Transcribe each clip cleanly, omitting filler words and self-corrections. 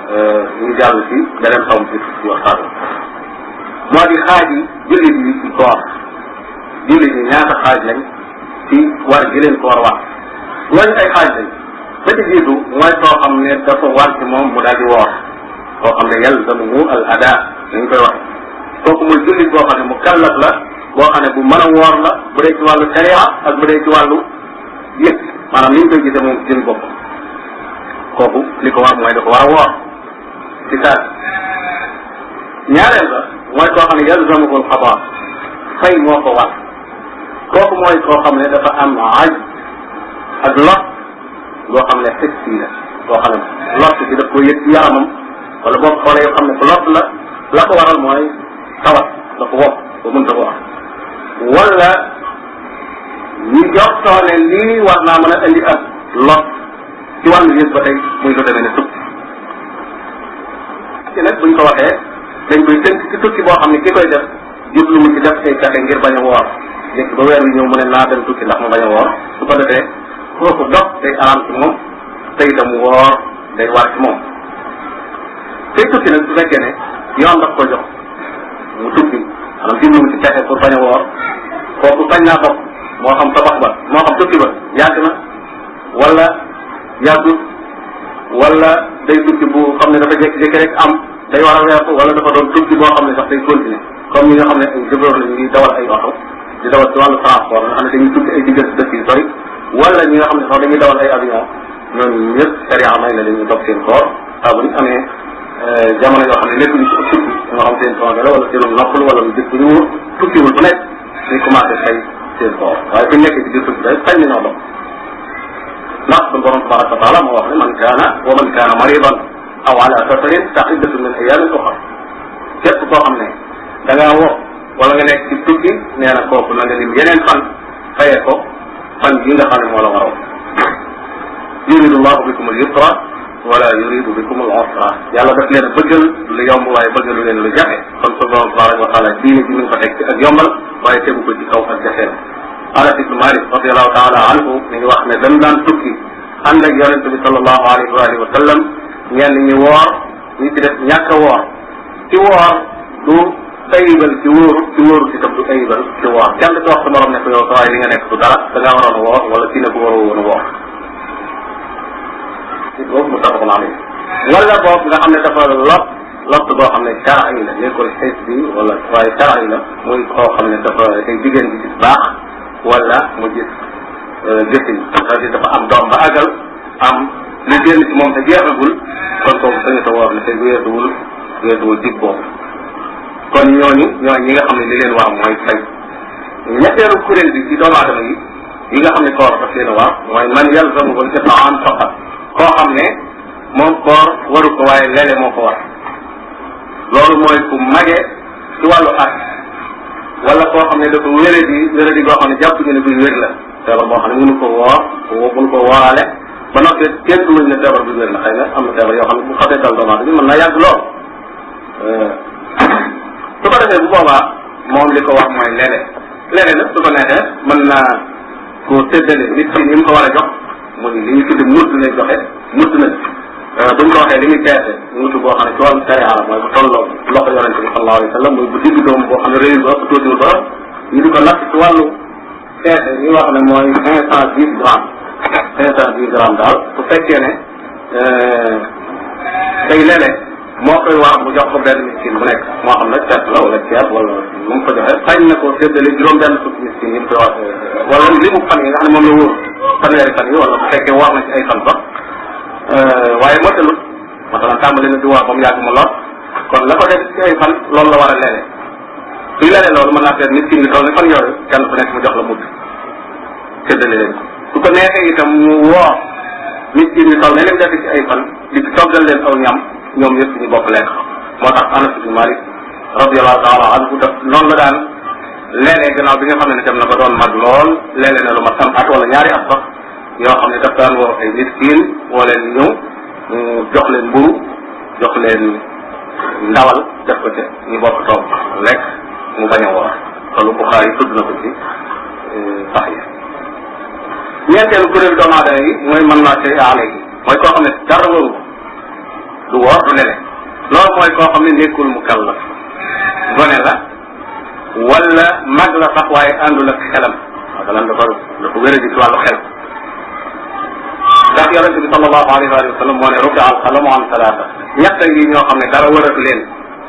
ñu jàll ci beneen xaw ci waxtaan moo di xaaj yi jullit yi ci koor jullit yi ñaata xaaj lañ ci war gi leen koor wax ñooñu ay xaaj lañ ba ci jiitu mooy koo xam ne dafa war ci moom mu daal di woor koo xam ne yalzamuhu al ada dañ koy waxe kooku muy jullit boo xam ne mu kallaf la boo xam ne bu mën a woor la bu dee ci wàllu sharia ak bu dee ci wàllu yëpp maanaam ni ñu koy gisee moom jëm bopp kooku li ko war mooy dafa war a woor ci saa ñaareel ba mooy koo xam ne yalzamuhu al qada fay moo ko war kooku mooy koo xam ne dafa am aj ak lot boo xam ne xissi la boo xam ne lot bi daf ko yëg ci yaramam wala boo xoolee yoo xam ne ko lot la ko waral mooy tawat dafa wopp ba mënta ko wax wala ñu joxtoo ne lii war naa mën a indi ak lot ci wàllu yëg ba tey muy lu demee ne tukki ci nag buñ ko waxee dañ koy tënk ci tukki boo xam ne ki koy def jubluwu ci def ay pexe ngir bañ a woor léegi ba weer wi ñëw mu ne naa dem tukki ndax ma bañ a woor su ko defee kooku dox day araam ci moom te itam woor day war ci moom tey tukki nag su fekkee ne yoon daf ko jox mu tukki maanaam jubluwu ci pexe pour bañ a woor kooku sañ naa dox moo xam tabax ba moo xam tukki ba yàgg na wala yàggut wala day tukki bu xam ne dafa jékki-jékki rek am day war a weesu wala dafa doon tukki boo xam ne sax day continuer comme ñi nga xam ne ay chauffeur la ñu ngi dawal ay oto di dawal ci wàllu transport nga xam ne dañuy tukki ay diggante dëkk yu sori wala ñi nga xam ne sax dañuy dawal ay avion ñooñu ñëpp sharia may na leen ñu dog seen koor saa bu ñu amee jamono yoo xam ne nekkuñu ci tukki ñoo xam seen congé la wala seenum noppalu wala lu gis bu ñu tukkiwul bu nekk ñu commencé fay seen koor waaye bu ñu nekkee ci biir tukki day sañ nañoo dog ndax suñu borom tabaraka wa taala moo wax ne man kaana maridan aw ala safarin fa iddatun min ayaamin uxar képp koo xam ne da ngaa woo wala nga nekk ci tukki nee na kooku na nga lim yeneen fan fayee ko fan yi nga xam ne moo la waroon yuridu llahu bikum al yusra wala yuridu bikum al usra yàlla daf leen a bëggal lu yomb waaye bëggalu leen lu jafe kon suñu borom tabaraka wa taala diine ji mi ngi ko teg ci ak yombal waaye tegu ko ci kaw ak jafeel Anas ibn Malik radiallahu taala anhu mi ngi wax ne dañ daan tukki ànd ak yonente bi sallallahu alayhi wa alihi wa sallam ñenn ñi woor ñi ci def ñàkk a woor ci woor du ayibal ci wóoru ci tam du ayibal ci woor kenn du wax sa morom ne ko yow sawaay li nga nekk du dara da ngaa waroon a woor wala kii ne ko waroo woon a woor ci boobu mu tabax naa wala boobu nga xam ne dafa lot boo xam ne shar'i la nekkul xeet bi wala waaye shar'i la muy koo xam ne dafa ay jigéen bi gis baax wala mu gis gësin c'est-à-dire dafa am doom ba àggal am lu génn ci moom te jeexagul kon kooku sañu ta woor ne te weesuwul dig boobu kon ñooñu ñi nga xam ne li leen war mooy fay ñetteelu kuréel bi ci doomu aadama yi nga xam ne koor daf leen a war mooy man yalzamuhu al-it'am faqat koo xam ne moom koor waru ko waaye lele moo ko war loolu mooy ku mage ci wàllu at wala koo xam ne dafa wéradi goo xam ne jàpp ñu ne buy wér la feebar boo xam ne mënu ko wooraale ba noppi kenn du ne feebar bi wér la xëy na am na feebar yoo xam ne bu xasee dal doomu aadama mën naa yàgg lool su ko defee bu boobaa moom li ko wax mooy lele nag su ko neexee mën naa koo séddale nit ki ni mu ko war a jox muy li ñu tudde mudd lay joxe mudd nag buñ ko waxee li muy peese mudd boo xam ne ci wàllu sharia la mooy bu tolloo loxo yonente bi sallallahu alayhi wa sallam muy bu digg doom boo xam ne réew ba ëpp tuutiwul ba ñu di ko natt ci wàllu peese ñu wax ne mooy 510 grammes 510 grammes daal su fekkee ne day lele moo koy war mu jox ko benn miskin bu nekk moo xam ne ceeb la wala ceeb wala lu mu ko joxe sañ na ko séddale juróom benn fukki miskin yi mu koy wax wala li mu fan yi nga xam ne moom la wóor fanweeri fan yi wala bu fekkee war na ci ay fan sax waaye motalut masalan tàmbali na di war ba mu yàgg mu lot kon la ko def ci ay fan loolu la war a leele suy leele loolu mën naa seet miskin bi toll ne fan yooyu kenn ku nekk mu jox la mudd séddale leen ko su ko neexee itam mu woor miskin bi toll ne leen def ci ay fan di toggal leen aw ñam ñoom ñëpp ñu bokk lekk moo tax Anas ibn Malik radiyallahu taala anhu daf noonu la daan léeg-léeg gannaaw bi nga xam ne dem na ba doon mag lool léeg-léeg ne lu ma am at wala ñaari at sax yoo xam ne daf daan woo ay miskin woo leen ñëw jox leen mburu jox leen ndawal def ko ca ñu bokk toog lekk mu bañ a woor loolu Buxaari tudd na ko ci sax yi ñeenteelu kuréel doomu aadama yi mooy mën naa see aale yi mooy koo xam ne dara waru du woor du lele loolu mooy koo xam ne nekkul mu kallaf gone la wala mag la sax waaye àndul ak xelam masalan dafa wér di ci wàllu xel ndax yonente bi sallallahu alayhi wa sallam moo ne rufi al qalamu an salaata ñett ngi ñoo xam ne dara waratu leen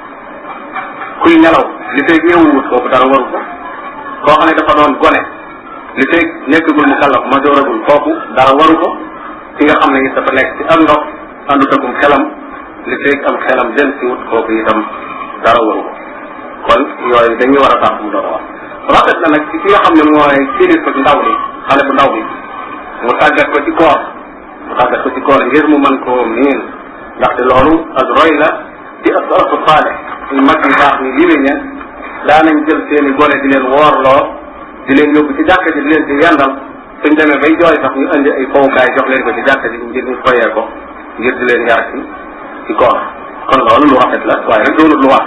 kuy nelaw li feeg yeewuwut kooku dara waru ko koo xam ne dafa doon gone li feeg nekkagul mu kallaf ma dooragul kooku dara waru ko ki nga xam ne it dafa nekk ci ak ndox àndut akum xelam li feeg am xelam den si wut kooku itam dara waru ko kon yooyu dañuy war a tax mu doon wax rafet na nag ci ki nga xam ne mooy kilifa ndaw li xale bu ndaw bi mu tàggat ko ci koor ngir mu mën koo miin ndaxte loolu ak roy la ci as-salafu saalih ñu mag yu baax ni lii ña daanañ jël seeni gone di leen woorloo di leen yóbbu ci jàkka ji di leen di yandal suñ demee bay jooy sax ñu indi ay fowukaay jox leen ko ci jàkka ji ngir ñu foyee ko ngir di leen yar ci koor kon loolu lu rafet la waaye rek doonul lu war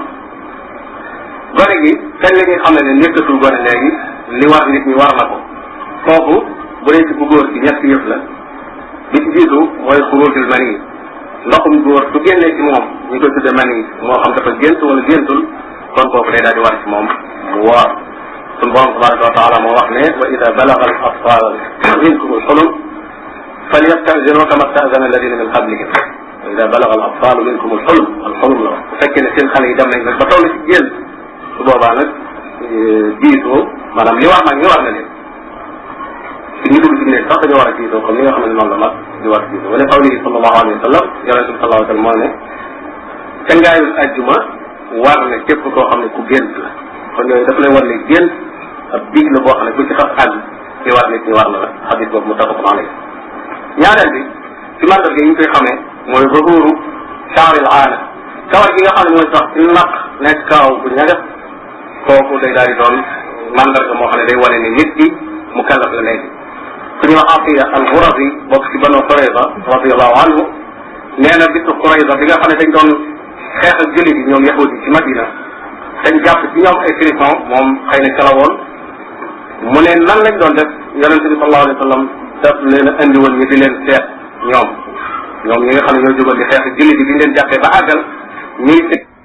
gone gi kañ la ñuy xam ne nekkatul gone léegi li war nit ñi war na ko foofu bu dee ci bu góor gi ñetti yëf la bi ci jiitu mooy xurujul mani ndoxum góor su génnee ci moom ñu koy tudde mani moo xam dafa gént wala géntul kon kooku day daal di war ci moom mu woor suñu borom tabaraka wa taala moo wax ne wa ida balaga al atfal minkum al xulum falyastazinu kama stazana alladina min qablihim wa ida balaga al atfal minkum al xulum la wax bu fekkee ne seen xale yi dem nañ nag ba toll ci génn su boobaa nag diisoo maanaam li war nag ñu war na leen si ñu dugg ci néeg sax dañoo war a diisoo comme ni nga xam ne noonu la mag di war a diisoo wala qawlihi sallallahu alayhi wa sallam yonente bi sallallahu alayhi wa sallam moo ne cangaayul ajjuma war na képp koo xam ne ku gént la kon yooyu daf lay war ne gént ab dig la boo xam ne ku ci xas àgg ci war nit ñi war na la xadis boobu muttafaqun alayhi ñaareel bi ci mandarga yi ñu koy xamee mooy zuhuru shaaril aana kawar gi nga xam ne mooy sax ci naq nekk kaaw bu ñagas kooku day daal di doon mandarga moo xam ne day wane ne nit ki mu kallaf la léegi ku ñu wax Atiya al-Ghurazi bokk ci Banu Qurayza radiyallahu anhu nee na bisu Qurayza bi nga xam ne dañ doon xeex ak jullit yi ñoom yahudi ci Madina dañ jàpp ci ñoom ay frison moom xëy na ca la woon mu ne nan lañ doon def yonente bi sallallahu alayhi wa sallam daf leen a indi woon ñu di leen seet ñoom ñi nga xam ne ñoo jógoon di xeex ak jullit yi bi ñu leen jàppee ba àggal ñuy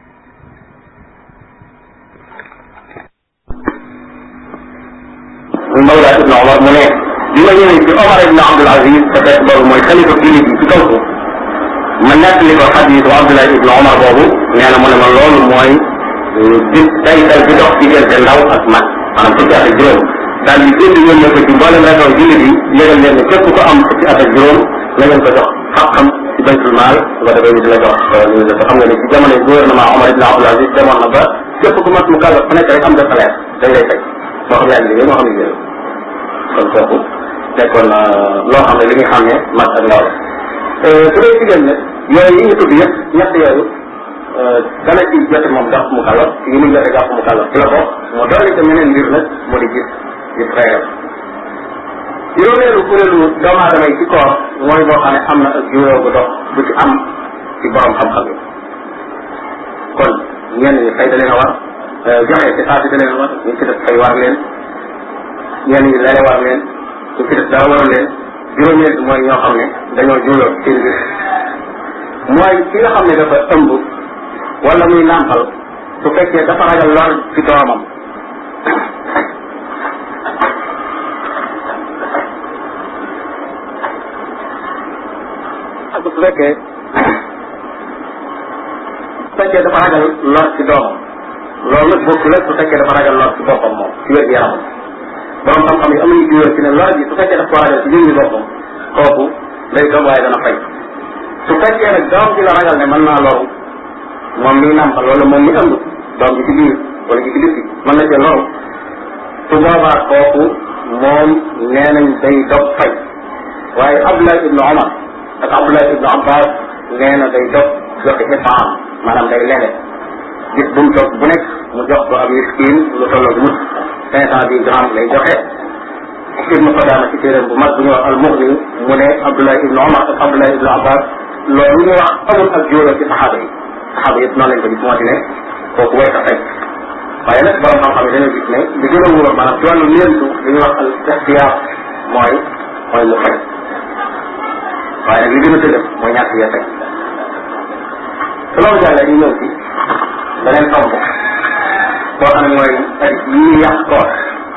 Mawla Ibn Omar mu ne bi ma ñëwee ci Omar Ibn Abdul Aziz te fekk boobu mooy xalifa jullit yi ci kaw ko ma nettali ko xadiisu Abdullah Ibn Omar boobu nee na mu ne ma loolu mooy di taytal bi dox diggante ndaw ak mag maanaam fukki at ak juróom daal di bind yónnee ko ci mboolem région jullit yi yëgal leen ne képp ku am fukki at ak juróom na ngeen ko jox xam-xam ci baytul maal su ko defee ñu di la jox ñu ne xam nga ne ci jamono gouvernement Omar Ibn Abdul Aziz demoon na ba képp ku mat mu kàllaf ku nekk rek am nga salaire dañ lay fay moo xam yaa ngi liggéey moo xam ne kon kooku nekkoon loo xam ne li nga xam ne mag ak ndaw su dee jigéen nag yooyu yi ñu tudd yëpp ñett yooyu dana ci jote moom dox mu kàllaf yi muy jote dox mu kàllaf ci la bokk moo doole te meneen mbir nag moo di gis xeeram juróomeelu kuréelu doomu aadama yi ci koor mooy boo xam ne am na ak juróo bu dox bu ci am ci borom xam-xam yi kon ñenn ñi fay da leen a war joxe ci saa si da leen a war ñu ci def fay war leen ñenn ñi lay war leen ñu ci def dara waral leen juróomeel bi mooy ñoo xam ne dañoo juuloo seen biir mooy ki nga xam ne dafa ëmb wala muy nàmpal su fekkee dafa ragal lor ci doomam ak su fekkee dafa ragal lor ci doomam loolu nag bokkul ak su fekkee dafa ragal lor ci boppam moom ci wér yaramam borom xam-xam yi am nañu jiwér ci ne lor ji su fekkee daf ko ragal ci jëmmi boppam kooku lay doom waaye dana fay su fekkee nag doom ji la ragal ne mën naa loru moom mi nàmpal wala moom mi ëmb doom ji ci biir wala ji ci bitti mën na cee loru su boobaa kooku moom nee nañ day dog fay waaye Abdullah ibnu Omar ak Abdullah ibnu Abbas nee na day dog joxe ifaam maanaam day lele gis bu mu toog bu nekk mu jox ko ab miskin lu tolloog mut 510 grammes lay joxe Ibnu Qudama ci téeréem bu mag bu ñuy wax al-Mughni mu ne Abdullah ibnu Omar ak Abdullah ibnu Abbas loolu ñu wax amul ak jóoloo ci saxaaba yëpp noonu lañ ko gis moo di ne kooku way ta fay waaye nag borom xam-xam yi dañoo gis ne li gën a wóor maanaam ci wàllu léentu li ñuy wax al ixtiyaar mooy mu fay waaye nag li gën a dëgër mooy ñàkk ya fay su loolu jàll ñu ñëw ci beneen tomb boo xam ne mooy yi yàq koor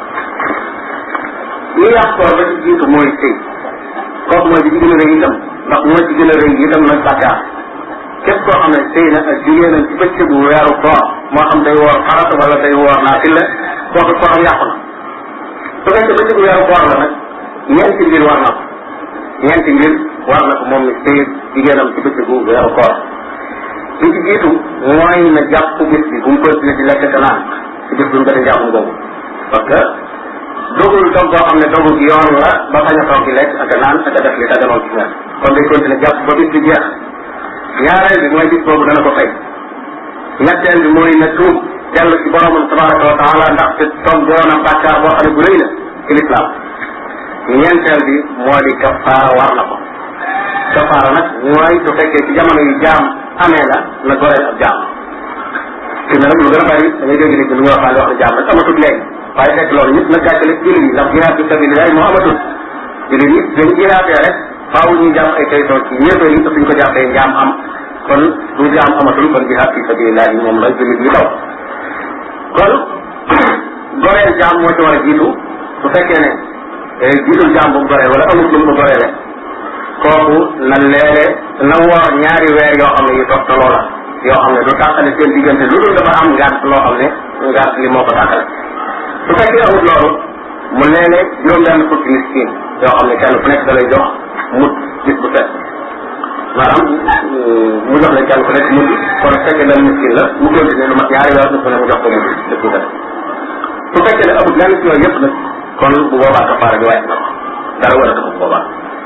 yi yàq koor ba ci jiitu mooy sëy kooku mooy bi ci gën a rëy itam ndax mooy ci gën a rëy itam nag bàkkaar képp koo xam ne sëy na ak jigéenam ci bëccëgu weeru koor moo xam day woor farata wala day woor naafila kooku kooram yàqu na su fekkee bëccëgu weeru koor la nag ñeenti mbir war na ko ñeenti mbir war na ko moom mi sëy jigéenam ci bëccëgu weeru koor li ci jiitu mooy na jàpp bis bi bu mu continué di lekk ka naan ci bis bu mu gën a jàpp boobu parce que dogul dog boo xam ne dogu gi yoon la ba bañ a toog di lekk ak a naan ak a def li daganoon ci ñoom kon day continué jàpp ba bis bi jeex ñaareel bi mooy bis boobu dana ko fay ñetteel bi mooy na tuub dellu ci boromam tabaraka wa taala ndax te toog doonam bàkkaar boo xam ne bu rëy la ci lislaam ñeenteel bi moo di kafaara war na ko kafaara nag mooy su fekkee ci jamono yu jaam amee na goreel ab jaam fi ne nag lu gën a bari da ngay dégg nit lu ñu waxaan wax ne jaam nag amatul léegi waaye fekk loolu ñëpp nag gàccale jullit yi ndax jihaad fi sabilillah moo amatul jullit yi dañ jihaatee rek faaw ñu jàpp ay kayitoon ci yéefar yi te suñ ko jàppee njaam am kon bu jaam amatul kon jihaad fi sabilillah yi moom la jullit yi daw kon goreel jaam moo ci war a jiitu su fekkee ne jiitul jaam bu goreel wala amul lu mu ko goreele kooku na leere na woor ñaari weer yoo xam ne yu toftaloo la yoo xam ne du tàqale seen diggante lu dul dafa am ngant loo xam ne ngant li moo ko tàqale su fekkee amul loolu mu leele juróom-benn fukki miskin yoo xam ne kenn ku nekk da lay jox mut bis bu set maanaam mu jox leen kenn ku nekk mut kon su fekkee benn miskin la mu continué lu mat ñaari weer su ne mu jox ko mut bis bu set su fekkee ne amul lenn ci yooyu yëpp nag kon bu boobaa kafaara bi wàcc na ko dara war a ko bu boobaa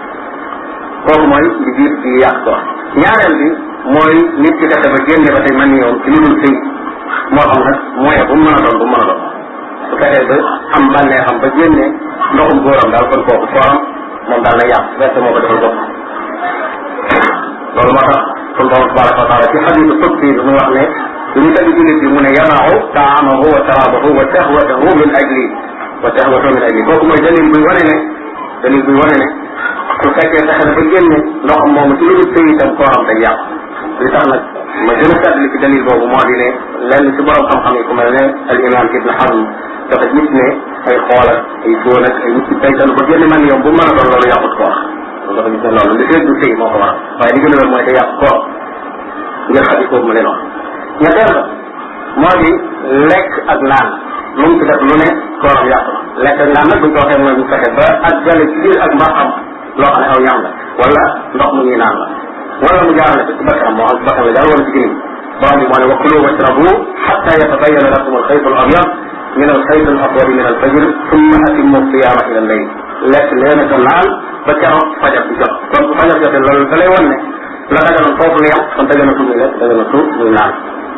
kooku mooy li jiit ci yàq ko ñaareel bi mooy nit ki fexe ba génne ba tey man ni yoon ci lu dul sëy moo xam nag moyen bu mu mën a doon bu mu mën a doon su fexee ba am bànnee xam ba génne ndoxum góoram daal kon kooku kooram moom daal na yàq fekk moo ko defal bopp loolu moo tax sun borom tabaraka wa taala ci xadisu qudsi bi muy wax ne duñu tagg jullit bi mu ne yamaahu taamahu wa sharabahu wa shahwatahu min ajli wa shahwatahu min ajli kooku mooy dalil buy wane ne su fekkee fexe na ba génne ndoxam moomu ci lu dul sëy itam kooram day yàqu li tax nag ma gën a seetlu ci dalil boobu moo di ne lenn ci borom xam-xam yi ku mel ne al imam Ibn Hazm dafa gis ne ay xool ak ay fóon ak ay nit ci baytan ba génne man yoom bu mën a doon loolu yàqut koor dafa gis ne loolu li feeg du sëy moo ko waral waaye li gën a wér mooy day yàqu koor ngir xadi boobu ma leen wax ñetteel ba moo di lekk ak naan lu mu ci def lu ne kooram yàqu na lekk ak naan nag buñ ko waxee mooy mu fexe ba ak jale ci biir ak mbaxam loo xam ne aw ñam la wala ndox mu ñuy naan la wala mu jaarale ko ci bakkanam moo xam ci bakkan la jaar wala ci génn borom bi moo ne wa kulu washrabu hatta yatabayyana lakum al-khayt al-abyad min al-khayt al-aswad min al-fajr thumma atimmu siyama ila al-layl lekk leen ko naan ba keroog fajar bi jot kon bu fajar jotee loolu da lay wan ne la daganoon foofu la yam kon daganatul muy lekk daganatul muy naan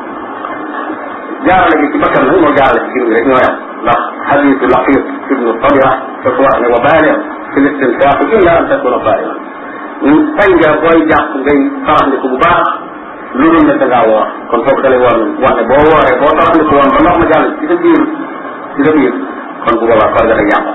jaarale gi ci bakkan nag moo jaarale ci génn rek ñoo yam ndax hadisu Laqit ibnu Sabira dafa wax ne wa baligh fi l-istinshaq illa an takuna sa'iman fañ nga booy jàpp ngay faraxndiku bu baax lu dul ne da ngaa woor kon foofu da lay war ne boo wooree boo faraxndiku woon ba ndox ma jàll ci sa biir kon bu boobaa koor ga day yàqu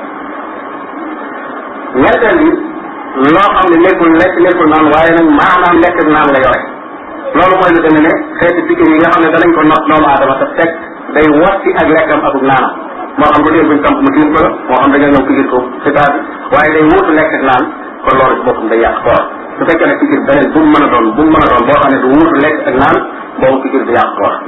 ñetteel bi loo xam ne nekkul naan waaye nag maanaam lekk ak naan la yore loolu mooy lu demee ne xeeti pikir yi nga xam ne danañ ko not doomu aadama te fekk day watti ak lekkam akuk naanam moo xam jotee buñ tamp mu tiim ko la moo xam dañoo ñëw pikir ko ci taat bi waaye day wuutu lekk ak naan kon loolu ci boppam day yàq koor su fekkee ne pikir beneen bu mu mën a doon boo xam ne du wuutu lekk ak naan boobu pikir du yàq koor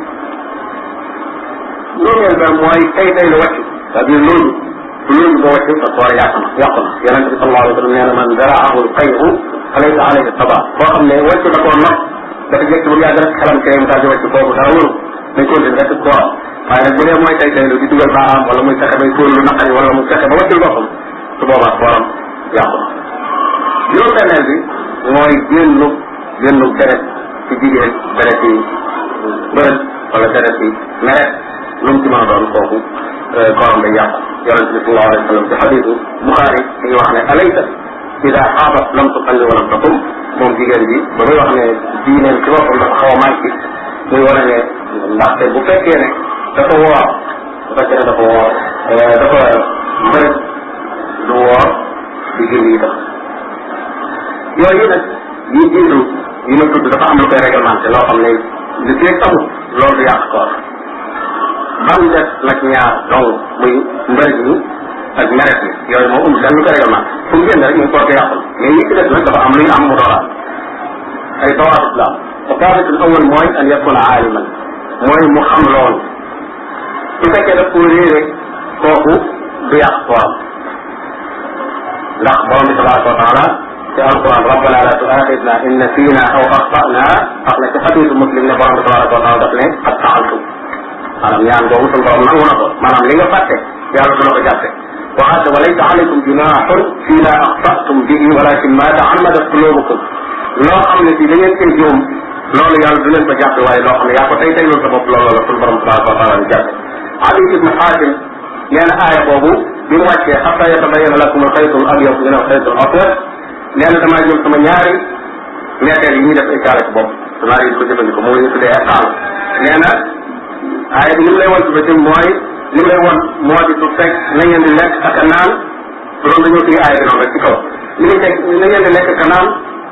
loolu ba mooy tey la wàccu c'est-à-dire loolu boo wàccu sa koor yàqu na yonente bi sallallahu alayhi wa sallam nee na man daraahu al-qay'u falaysa alayhi qada boo xam ne wàccu da koo not dafa jekk ba mu yàgg rek xelam kay mu daal di wàcc foofu dara wëru dañ continue rek koor waaye nag bu dee mooy tey lu di dugal baaraam wala muy fexe bay tóol lu naqari wala mu fexe ba wàccul boppam su boobaa kooram yàqu na juróom-benneel bi mooy génnu deret ci jigéen deret yi bërët wala deret yi meret lu mu ci mën a doon kooku kooram day yàqu yonente bi sallallahu alayhi wa sallam ci xadisu Buxaari dañuy wax ne alaysa ida xaabat lam tusalli wa lam taqum moom jigéen bi ba muy wax ne diineen ci boppam dafa xaw a manqué muy wane ne ndaxte bu fekkee ne dafa woor dafa mbërëg du woor di julli itam yooyu nag yi jiitu yi ma tudd dafa am lu koy réglementé loo xam ne li feeg amul loolu du yàq koor ba mu des nag ñaar dong muy mbëri mi ak meret mi yooyu moo umb dañ lu ko règlement fu mu génn rek ñu koor ko yàqul mais yi ci des nag dafa am luy am mu dooraat ay dawaabit la am dawaabit al awal mooy an yakuna aaliman mooy mu xam loolu su fekkee daf koo réere kooku du yàq kooram ndax borom bi tabaraka wa taala ci alquran rabbana la tuaxidna in nasina aw axtana wax na ci xadiisu muslim ne borom bi tabaraka wa taala daf ne qad faaltu maanaam ñaan boobu suñu borom nangu na ko maanaam li nga fàtte yàlla du la ko jàppe waxaat wa laysa alaykum junahun fi ma axtatum bihi walakin ma taammadat qulubukum loo xam ne si da ngeen koy juum loolu yàlla du leen ko jàppe waaye loo xam ne yaa ko tey teylul sa bopp loolu la suñu borom tabaraka wa taala di jàppe Ali ibn Hatim nee na aaya boobu bi mu wàccee xatta yatabayyana lakum alxaytu al abyad min alxaytu al aswad nee na damaa jël sama ñaari meeteel yi ñuy def ay caala ci bopp danaa yi ko jëfandikoo moom la ñu tuddee ay xaal nee na aaya bi li mu lay wan ci bëccëg mooy li mu lay wan moo di su fekk na ngeen di lekk ak a naan loolu dañoo téye aaya bi noonu rek ci kaw li muy teg na ngeen di lekk ak a naan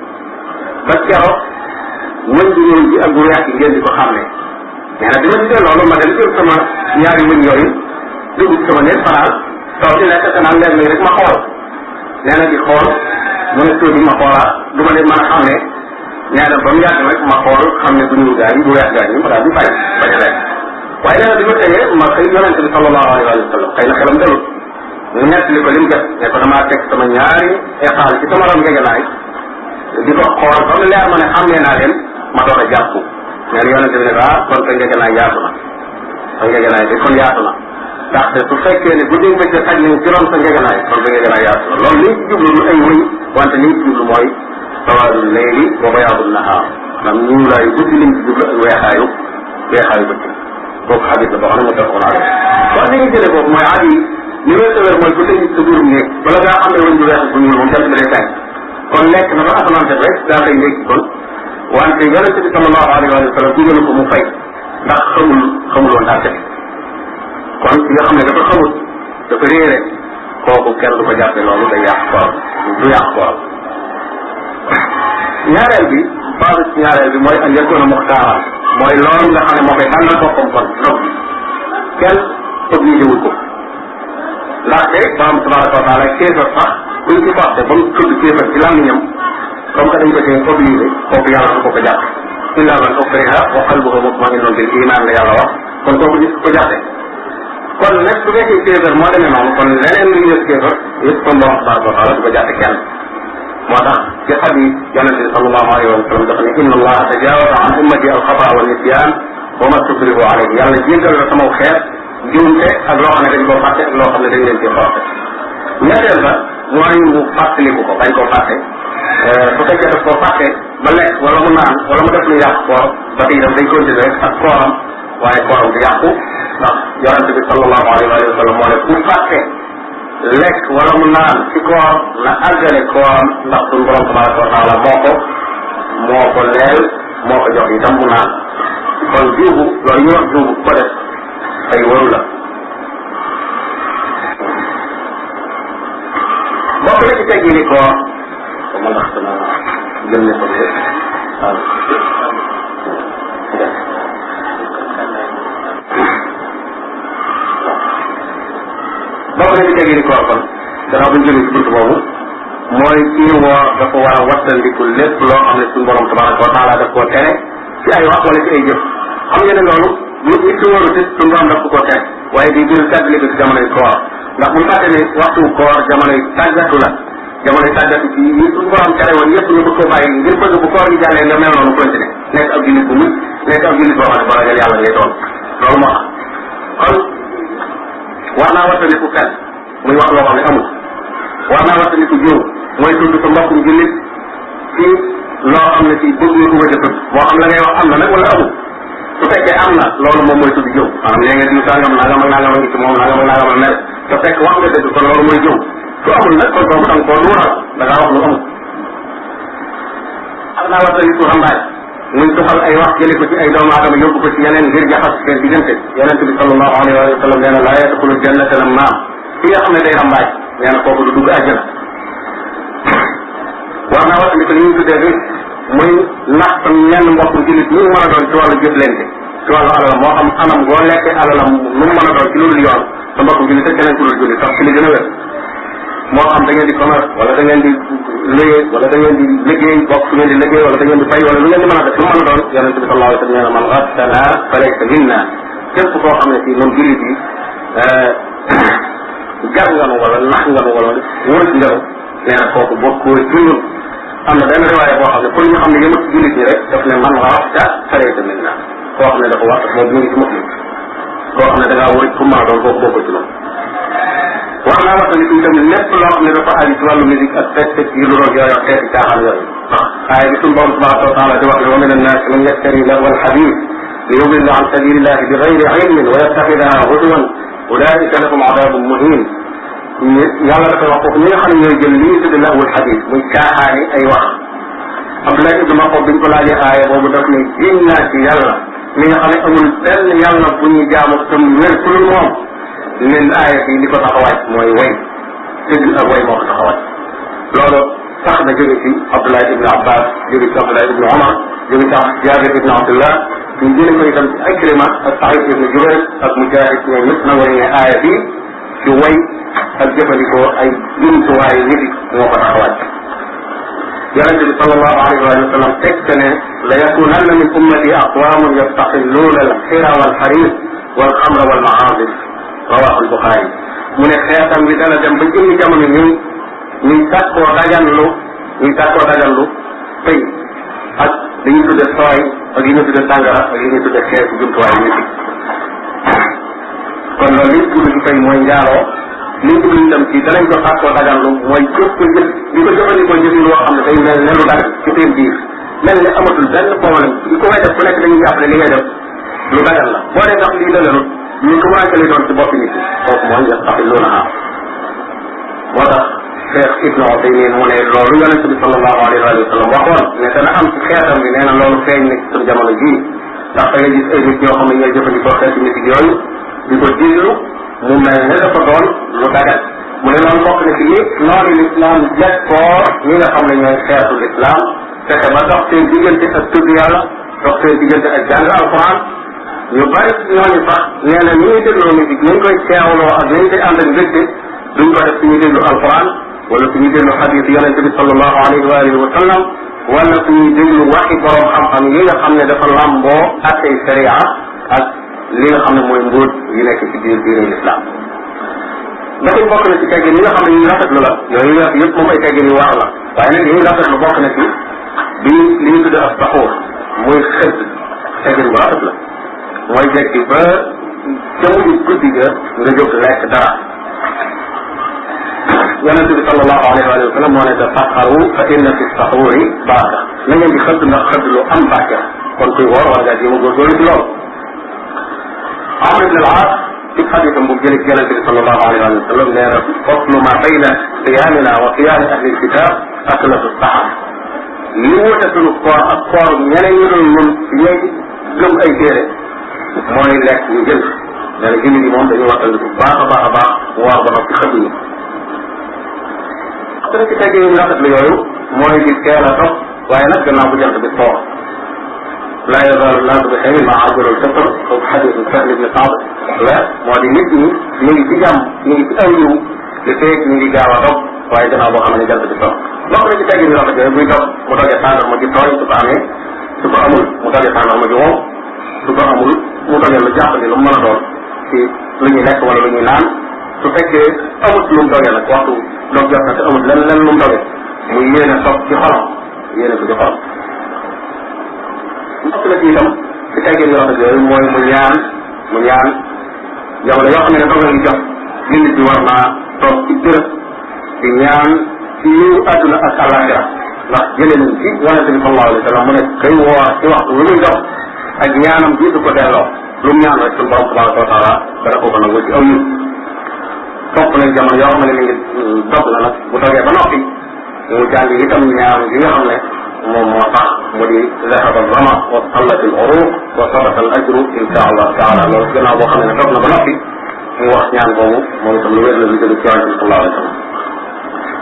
ba keroog wëñ bi ñëw ji ak bu weex yi ngeen di ko xàmmee nee na bi ma gisee loolu ma dem jël sama ñaari wëñ yooyu dugg ci sama néeg fanaan taw di lekk ak a naan léeg-léeg rek ma xool nee na di xool mu ne tuuti ma xoolaat du ma leen mën a xàmmee nee na ba mu yàgg nag ma xool xam ne bu ñuul gaa yi bu weex gaa yi ma daal di fay bañ a lekk waaye nee na bi ma tëyee ma xëy yonente bi sallallahu alayhi wa sallam xëy na xelam dalul mu ñett li ko li mu def ne ko damaa teg sama ñaari épaal ci sama ron ngegenaay di ko xool ba mu leer ma ne xàmmee naa leen ma door a jàpp nee na yonente bi ne ko ah kon sa ngegenaay yaatu na sa ngegenaay bi kon yaatu na ndaxte su fekkee ne bu dee bëgg xaj nañ ci ron sa ngegenaay kon sa ngegenaay yaatu na loolu liñ ci jublu lu ay wëñ wante liñ ci jublu mooy sawaadul layli wa bayaadul nahaar maanaam ñuulaayu guddi liñ ci jublu ak weexaayu bëccëg kooku xadis la boo xam ne mu taxawoon aale kon li ñu jëlee foofu mooy aadi li may tëwër mooy bu tëj sa biirum néeg bala ngaa xam ne wëñ bu weex bu ñuul moom jant bi day fenk kon lekk na ba asamaan set rek daa koy ndékki kon wante yonente bi sallallahu alayhi wa sallam digalu ko mu fay ndax xamul woon daa tëdd kon ki nga xam ne dafa xamut dafa réere kooku kenn du ko jàppe loolu day yàq koor du yàq koor ñaareel bi base ci ñaareel bi mooy an yakuna muxtaaran mooy loolu nga xam ne moo koy tànnal boppam kon dog kenn obligé wul ko ndaxte borom tabaraka wa taala kéefar sax buñ ci forcé ba mu tudd kéefar ci làmmiñam comme que dañ ko cee obligé kooku yàlla du ko ko jàppe illa man ukriha wa qalbuhu mutma'innun bil iman la yàlla wax kon kooku gis ko jàppe kon nag su fekkee kéefar moo demee noonu kon leneen lu ñu kéefar yëpp kon borom tabaraka wa taala du ko jàppe kenn moo tax ci xadis yonente bi sallallahu alayhi wa sallam dafa ne inna allaha tajawaza an ummati alxata wa nisyan wa ma tukrihu alayhi yàlla jéggal na sama xeet juumte ak loo xam ne dañ koo fàtte ak loo xam ne dañ leen cee forcé ñetteel ba mooy mu fàttaliku ko bañ koo fàtte su fekkee daf koo fàtte ba lekk wala mu naan wala mu def lu yàq koor ba tey itam day continuer rek ak kooram waaye kooram du yàqu ndax yonente bi sallallahu alayhi wa sallam moo ne ku fàtte lekk wala mu naan ci koor na àggale kooram ndax suñu borom tabaraka wa taala moo ko leel moo ko jox itam mu naan kon juubu loolu ñu wax juubu ko def ay waru la bokk na ci teggi ni koor ko ma ndax dana jël ne ko waaw bokk na ci teggi ni koor kon gannaaw buñ jëlee ci bunt boobu mooy kii woor dafa war a wattandiku lépp loo xam ne suñu borom tabaraka wa taala daf koo tere ci ay wax wala ci ay jëf xam ngeen ne loolu bu nit ki wóoru te suñu borom daf ko koo tere waaye di jël tàggali ko ci jamonoy koor ndax bu ñu fàtte ne waxtu koor jamonoy tàggatu la jamonoy tàggatu ci yi suñu borom tere woon yëpp ñu bëgg ko bàyyi ngir bëgg bu koor gi jàllee nga mel noonu continué nekk ab jullit bu mucc nekk ab jullit boo xam ne ba ragal yàlla ngay doon loolu moo tax kon war naa wattandiku fen muy wax loo xam ne amul war naa wattandiku jiw mooy tudd sa mbokkum jullit ci loo xam ne ci bëgg nga ko wëcc tudd moo xam la ngay wax am na nag wala amul su fekkee am na loolu moom mooy tudd jëw maanaam nee nga diw sàngam nangam ak nangam a ngi ci moom nangam ak nangam a mel te fekk wax nga dëgg kon loolu mooy jëw su amul nag kon kooku danga koo duural da ngaa wax lu amul am naa wattandiku rambaaj muy tuxal ay wax jële ko ci ay doomu aadama yóbbu ko ci yeneen ngir jaxas seen diggante yonente bi sallallahu alayhi wa sallam nee na laa yadxulu jannata nammaam ki nga xam ne day rambaaj nee na kooku du dugg àjjana war naa wattandiku li ñuy tuddee muy nax tam ñenn mbokk jullit ñu mën a doon ci wàllu jëflante ci wàllu alalam moo xam anam goo lekkee alalam nu mu mën a doon ci lu dul yoon sa mbokk jullit ak keneen ku dul jullit sax ci li gën a wér moo xam da ngeen di commerce wala da ngeen di luyee wala da ngeen di liggéey bokk fu ngeen di liggéey wala da ngeen di fay wala lu ngeen di mën a def lu mën a doon yonente bi sallallahu alayhi wa sallam nee na man ghassana falaysa minna képp koo xam ne si moom jullit yi gar nga nu wala nax nga nu wala wóor nga nu nee na kooku bokkoo ci ñun am na benn riwaaya boo xam ne pour ñu xam ne yëmat ci jullit ñi rek daf ne man ghassa falaysa minna koo xam ne dafa war moom ñu ngi ci muslim koo xam ne da ngaa wóor fu mën a doon kooku bokkoo ci noonu war naa wax ne fii tamit lépp loo xam ne dafa aju ci wàllu musique ak fecc yi lu doon yooyu xeeti caaxaan yooyu aaya bi suñu borom tabaraka wa taala di wax ne wa min annaasi man yashtari lahwa alhadith li yudilla an sabilillahi bi gayri ilmin wa yattaxidaha huzuwan ulaika lahum adabun muhin yàlla dafa wax foofu ñi nga xam ne ñooy jël li ñu tudde lahwu alhadith muy caaxaani ay wax Abdullah ibn Mas'ud biñ ko laajee aaya boobu daf ne giñ naa ci yàlla mi nga xam ne amul benn yàlla bu ñuy jaamu tam wér ku dul moom leen aaya bi li ko tax a wàcc mooy way dëgg ak way moo ko tax a wàcc loolu sax na jóge ci Abdullah ibn Abbas jóge ci Abdullah ibn Umar jóge ci Jabir ibn Abdullah ñu jële ko itam ci Ikrima ak Sa'id ibn Jubayr ak Mujahid ñoom ñëpp nangu nañ ne aaya bi ci way ak jëfandikoo ay jumtuwaayu nit moo ko tax a wàcc yonente bi sallallahu alayhi wa sallam teg ne la yakunanna min ummati aqwamun yastaxilluuna al-xira wal-xarir wal-xamra wal-maazif rawahu al-Buxaari mu ne xeetam bi dana dem ba jëmmi jamono ñuy sàkkoo daganlu tey ak li ñu tudde sooy ak yi ñu tudde sàngara ak yi ñu tudde xeetu jumtuwaay yi nit kon loolu li tudd ci tey mooy njaaloo li tudd itam ci danañ ko sàkkoo daganlu mooy jëf ko jëf di ko jëfandikoo jëfin loo xam ne day mel ne lu dagan ci seen biir mel ne amatul benn problème li ko may def ku nekk dañuy jàpp ne li ngay def lu dagan la boo dee ndax lii daganut ñu commencé lay doon ci bopp nit ñi kooku mooy yastaxilluunahaa moo tax Cheikh Ibn Utaymin mu ne loolu yonente bi sallallahu alayhi wa sallam waxoon ne dana am ci xeetam bi nee na loolu feeñ na ci suñu jamono jii ndax da ngay gis ay nit ñoo xam ne ñooy jëfandikoo xeeti nit yooyu di ko diglu mu mel ne dafa doon lu dagan mu ne loolu bokk na ci li noonu l'islam jekkoo ñi nga xam ne ñooy xeetu l'islam fexe ba dox seen diggante ak tudd yàlla dox seen diggante ak jàng alquran ñu bari ñooñu sax nee na ni ñuy dégloo musique ni ñu koy teewloo ak ni ñu koy ànd ak mbégte duñ ko def suñuy déglu alquran wala suñuy déglu xadis yonente bi sallallahu alayhi wa alihi wa sallam wala suñuy déglu waxi borom xam-xam yi nga xam ne dafa lamboo attey sharia ak li nga xam ne mooy mbóot yi nekk ci biir diine l'islam dafay bokk na ci teggin yi nga xam ne ñu rafetlu la yooyu yëpp moom ay teggin yu war la waaye nag yi rafetlu bokk na ci bi li ñu tuddee ak saxuur muy xëdd teggin bu rafet la mooy jekki ba ca mujj guddi ga nga jóg lekk dara yonente bi sallallahu alayhi wa sallam moo ne tasaxaru fa inna fi saxuuri baraka na ngeen di xëdd ndax xëdd lu am barke kon kuy woor war ngaa jéem a góorgóorlu ci loolu Amr ibn al-As ci xadisam bu jëlee ci yonente bi sallallahu alayhi wa sallam nee na faslu ma bayna qiyaamina wa qiyaami ahli l-kitaab aklatu saxar li wute sunu koor ak koor ñeneen ñu dul ñun ñooy gëm ay téere mooy lekk ñu jël nee na jullit yi moom dañuy waxtaan bu baax a baax a baax woor ba noppi xëdd ñu dana ci teggee ñu rafetlu yooyu mooy di teel a toog waaye nag gannaaw bu jant bi soor laa yazaalu naasu bi xayrin maa ajjalul fitr kooku xadiisu Sahl ibn Sa'd la moo di nit ñi ñu ngi ci jàmm ñu ngi ci aw yiw li feeg ñu ngi gaaw a dog waaye gannaaw boo xam ne jant bi soor bokk na ci teggee ñu rafet yooyu buy dog mu dogee tàndarma ji tooy su ko amee su ko amul mu dogee tàndarma ji wow su ko amul mu dogee lu jàppandi lu mu mën a doon ci lu ñuy lekk wala lu ñuy naan su fekkee amut lu mu dogee nag waxtu dog jot na te amut lenn lu mu dogee muy yéene soog ci xolam yéene ko ci xolam mbokk na ci itam ci teggin yoo xam ne yooyu mooy mu ñaan jamono yoo xam ne dogal ngi jot nit bi war naa toog ci bërëb di ñaan ci yiw àdduna ak àllaaxira ndax jëlee nañ ci yonente bi sallallahu alayhi wa sallam mu ne kay woor ci waxtu lu muy dox ak ñaanam bii du ko delloo lu mu ñaan rek suñu borom tabaraka wa taala dana ko nangu ci aw yiw topp nañ jamono yoo xam ne mi ngi dog la nag bu dogee ba noppi mu jàng itam ñaan gi nga xam ne moom moo tax mu di zahaba zama wa sallat al uruq wa sabata al ajru insha allah taala loolu gannaaw boo xam ne dog na ba noppi mu wax ñaan boobu moom itam lu wér la lu jóge ci yonente bi sallallahu alayhi wa sallam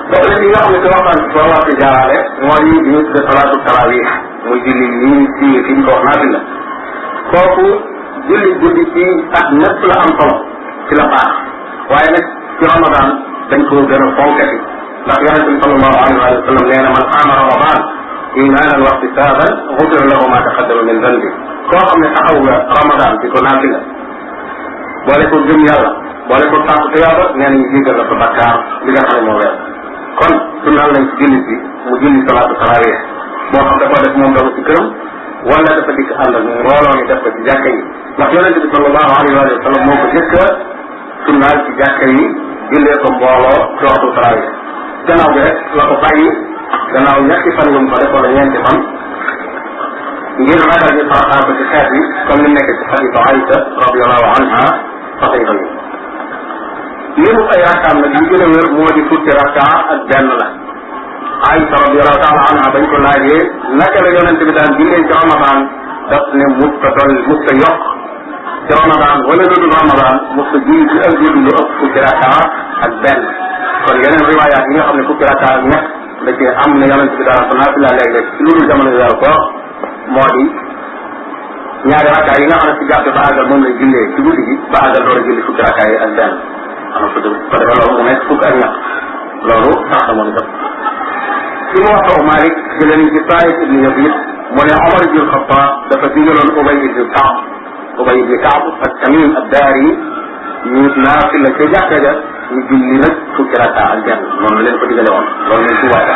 bokk na ci nga xam ne ci waxtaan ci soo waxee jaaraale mooy li ñu tudde salaatu tarawih muy julli yi ci fi ñu ko wax naa fi la kooku julli guddi ci at ñëpp la am solo ci la baax waaye nag ci ramadan dañ ko gën a fonkati ndax yonente bi sallallahu alayhi wa sallam nee na man qaama ramadan imanan wa ihtisaban ghufira lahu ma taqaddama min dhanbi koo xam ne taxaw nga ramadan di ko naafila boole ko gëm yàlla boole ko sàkku tuyaaba nee nañu jégal la sa bakkaar li nga xam ne moo weer kon sunnaal nañ ci jullit bi mu julli salaatu tarawih moo xam dafa def moom dama ci këram wala dafa dikk ànd ak mbooloo mi def ko ci jàkka yi ndax yonente bi sallallahu alayhi wa sallam moo ko jëkk a sunnaal ci jàkka yi jullee ko mbooloo ci waxtu tarawih gannaaw bi rek la ko bàyyi gannaaw ñetti fan yu mu ko def wala ñeenti fan ngir ragal ñu farataal ko ci xeet yi comme ni nekk ci xadiisu Aïsa radiyallahu anha saxiixa yi li mu ay rakkaam nag li gën a wér moo di fukki rakkaa ak benn la Aïsa radiyallahu taala anha bañ ko laajee naka la yonente bi daan jullee ci ramadan daf ne musta dolli musta yokk ci ramadan wala lu dul ramadan musta julli ci ak julli lu ëpp fukki rakkaa ak benn kon yeneen riwaayaat yi nga xam ne fukki rakkaa ak ñett da cee am ne yonente bi daan ko naafila léeg-léeg ci lu dul jamono weeru koor moo di ñaari rakkaa yi nga xam ne ci jàppe ba àggal moom lay jullee ci guddi gi ba àggal door a julli fukki rakkaa yi ak benn xam nga ko defee loolu mu nekk fukk ak ñett loolu tax na moom itam ci mu waxtaw Malik jëlee nañ ci Saïd ibn Yazid mu ne Omar ibn Khattab dafa digaloon Ubay ibn Kaab ak Tamim ad-Dari ñu naafila ca jàkka ja ñu julli nag fukki rakka ak benn noonu la leen ko digale woon loolu lañ ci waata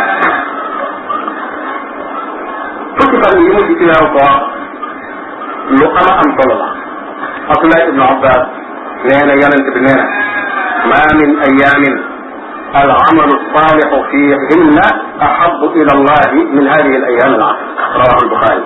fukki fan yi mujj ci weeru koor lu am solo la Abdullah ibn Abbas nee na yonente bi nee na ma min ayamin العمل الصالح فيهن أحب إلى الله من هذه الأيام العشر رواه البخاري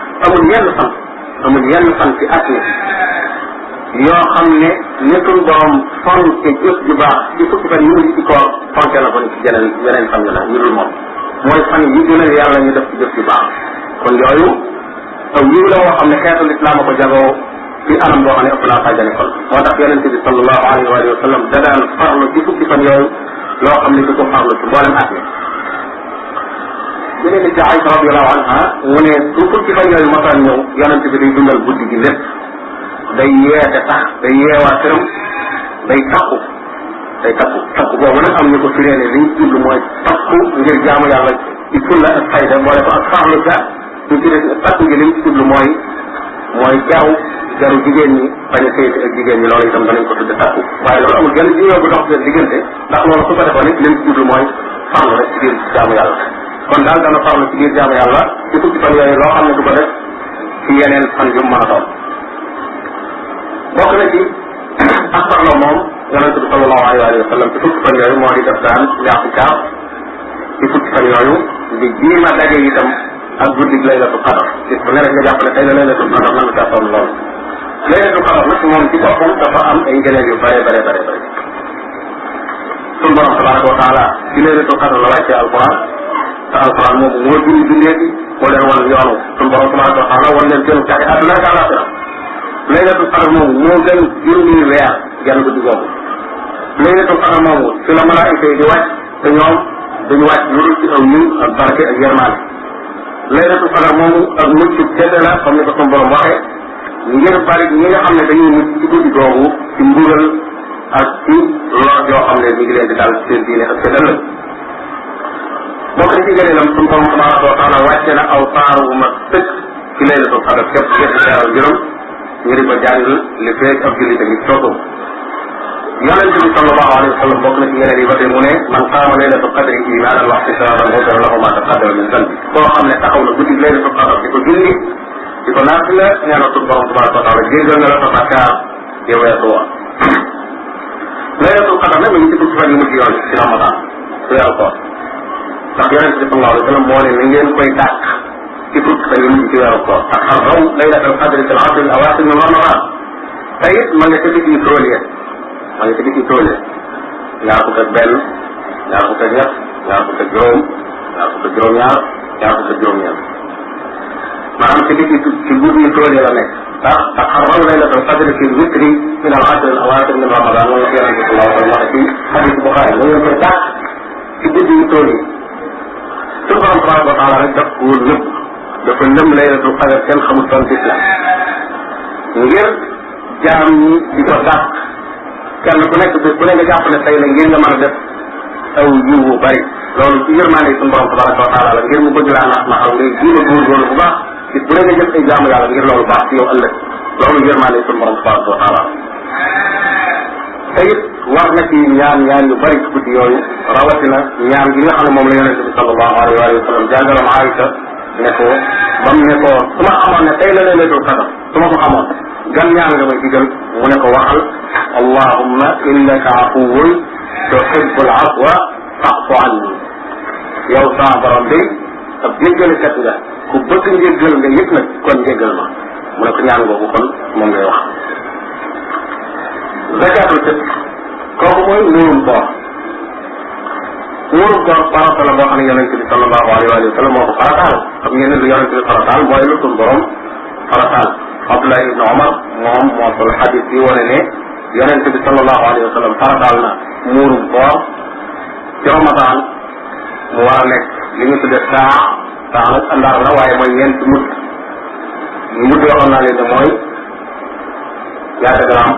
amul yenn fan ci at mi yoo xam ne nekkul borom fonke jëf ju baax ci fukki fan yi mu ci koor fonke na ko ni ci yeneen fan la ñu dul moom mooy fan yi gën a yàlla ñu def ci jëf ju baax kon yooyu aw yiw la woo xam ne xeetul islam ko jagoo ci anam boo xam ne ëpp naa fàjjane kon moo tax yonente bi sallallahu alayhi wa sallam da daan farlu ci fukki fan yooyu loo xam ne du ko farlu ci mboolem at mi jëlee ni ci Aïsa radiyallahu anha mu ne su fukki fan yooyu mosaan ñëw yonente bi day dundal guddi gi lépp day yeete sax day yeewaa këram day takku boobu nag am ñu ko firee ne liñ jublu mooy takku ngir jaamu yàlla ci fulla ak fayda boole ko ak farlu ca ñu ci def takku gi liñ jublu mooy jaru jigéen ñi bañ a séyti ak jigéen ñi loolu itam danañ ko tudde takku waaye loolu amul genn jiyoo bu dox seen diggante ndax loolu su ko defoon it liñ ci jublu mooy farlu rek ci biir jaamu yàlla kon daal dana farlu ci biir jaamu yàlla ci fukki fan yooyu loo xam ne du ko def ci yeneen fan yu mën a doon bokk na ci ak farlo moom yonente bi sallallahu alayhi wa sallam ci fukki fan yooyu moo di def daan i'tikaaf ci fukki fan yooyu di jiima daje itam ak guddi laylatul qadr gis bu ne rek nga jàpp ne tey la laylatul qadr mën na caa toll lool laylatul qadr nag moom ci boppam dafa am ay ngëneel yu bare sun borom tabaraka wa taala ci laylatul qadr la wàccee alquran te alquran moom moo dund dundeeti moo leen wan yoonu sun borom tabaraka wa taala wan leen gënu caxe àdduna ak àllaaxira laylatul qadr moom moo gën juróomi weer genn guddi googu laylatul qadr moomu ci la malaayika yi di wàcc te ñoom duñu wàcc lu dul ci aw yiw ak barke ak yërmaane laylatul qadr moomu ak mucc kese la comme ni ko sun borom waxee ngir bari ñi nga xam ne dañuy mucc ci guddi googu ci mbugal ak ci lor yoo xam ne ñu ngi leen di dal seen diine ak seen ëllëg bokk na ci gëneelam sun borom tabaraka wa taala wàcce na aw saar wu ma sëkk ci laylatul qadr képp ñetti leeral juróom ñu di ko jàng li feeg ab jullit a ngi soto yonente bi sallallahu alayhi wa sallam bokk na ci yeneen yi ba tey mu ne man qaama laylatul qadri imanan wa ihtisaban ghufira lahu ma taqaddama min dhanbi koo xam ne taxaw na guddi laylatul qadr di ko julli di ko naafila nee na sun borom tabaraka wa taala jéggal na la sa bakkaar yow weesu woon laylatul qadr nag mi ngi ci fukki fan yu mujj yoon ci ramadan su weeru koor ndax yonente bi sallallahu alayhi wa sallam moo ne ni ngeen koy dàq ci fukki fan yu mujj ci weeru koor ak xarraw laylatul qadri fi al-ashr al-awaakhir min ramadan te it ma nga ca biti trolier ñaar fukk ak benn ñaar fukk ak ñett ñaar fukk ak juróom ñaar fukk ak juróom-ñaar ñaar fukk ak juróom-ñeent maanaam ci biti ci guddi trolier la nekk ndax ak xarraw laylatul qadri fi al-witri min al-ashr al-awaakhir min ramadan loolu la yonente bi sallallahu alayhi wa sallam waxe ci hadith Bukhari la ngeen koy dàq ci guddi yu tool yi suñu borom tabaraka wa taala rek daf ko nëbb dafa lëm laylatul qadr kenn xamul ban bis la ngir jaam ñi di ko dàq kenn ku nekk bis bu ne nga jàpp ne tey la ngir nga mën a def aw yiw bu bari loolu ci yërmaande suñu borom tabaraka wa taala la ngir mu bëgg laa nax naxal ngay jiima góorgóorlu bu baax bis bu ne nga jëf ay jaamu yàlla ngir loolu baax ci yow ëllëg loolu yërmaande suñu borom tabaraka wa taala te it war na ci ñaan yu bari ci guddi yooyu rawatina ñaan gi nga xam ne moom la yonente bi sallallahu alayhi wa sallam jàngalam Aïcha ne ko bam ne ko su ma xamoon ne tey la laylatul qadr su ma ko xamoon gan ñaan nga may digal mu ne ko waxal allahumma innaka afuwun tuhibbul afwa fa'fu anni yow saa borom bi ab jéggalekat nga ku bëgg njéggal nga yëpp nag kon njéggal ma mu ne ko ñaan googu kon moom ngay wax zakatul fitr kooku mooy muurum koor muurum koor farata la boo xam ne yonente bi sallallahu alayhi wa sallam moo ko farataal xam ngeen ne lu yonente bi farataal mooy lu suñ borom farataal Abdullah ibn Omar moom moo sol xadis bi wane ne yonente bi sallallahu alayhi wa sallam farataal na muurum koor ci Ramadan mu war a nekk li ñu tudde saa nag àndaar la waaye mooy ñeenti mudd waxoon naa leen ne mooy ñaata gramme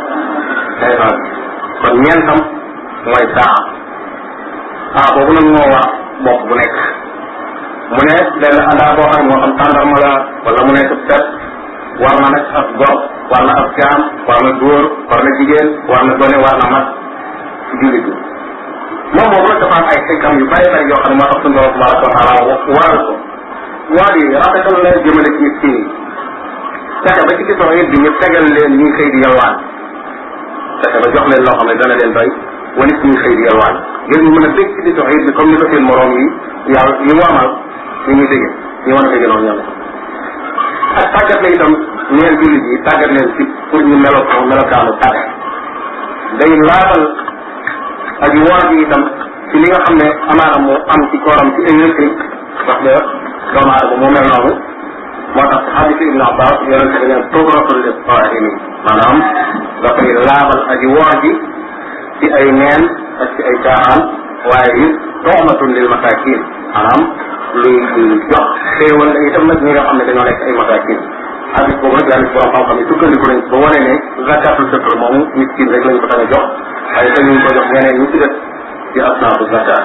kon ñeentam mooy saa boobu nag moo war bopp bu nekk mu ne benn àndaar boo xam ne moo xam tàndarma la wala mu nekk pet war na nag ab gor war na ab jaam war na góor war na jigéen war na gone war na mag ci jullit bi moom boobu nag dafa am ay xekkam yu bari bari yoo xam ne moo tax suñu borom tabaraka wa taala waral ko waa di rafetal la jëmale ci miskin yi fexe ba ci gisoo it bi ñu tegal leen ñuy xëy di yalwaan fexe ba jox leen loo xam ne dana leen doy walit ñuy xëy di yalwaan ngir ñu mën a dégg ci gisoo it bi comme ni ko seen morom yi yàlla yi waamal ñu ñuy dégg ñu mën a dégg noonu ñoom ak tàggat la itam ñeen jullit yi tàggat leen ci pour ñu melokaanu tabe day laabal aji woor bi itam ci li nga xam ne amaana moo am ci kooram ci ay rëkk wax nga doomu aadama moo mel noonu moo tax xadis Ibn Abbas yonente bi neen tubratul lis saa'imi maanaam dafay laabal aji woor ji ci ay neen ak ci ay caaxaan waaye it toxmatun lil masakin maanaam luy jox xéewal la itam nag ñi nga xam ne dañoo nekk ay masakin xadis boobu nag daal borom xam-xam yi sukkandiku nañ ba wane ne zakatul fitr moomu miskin rek lañ ko tax a jox waaye dañuy ko jox ñeneen ñu ci def ci asnaafu zakat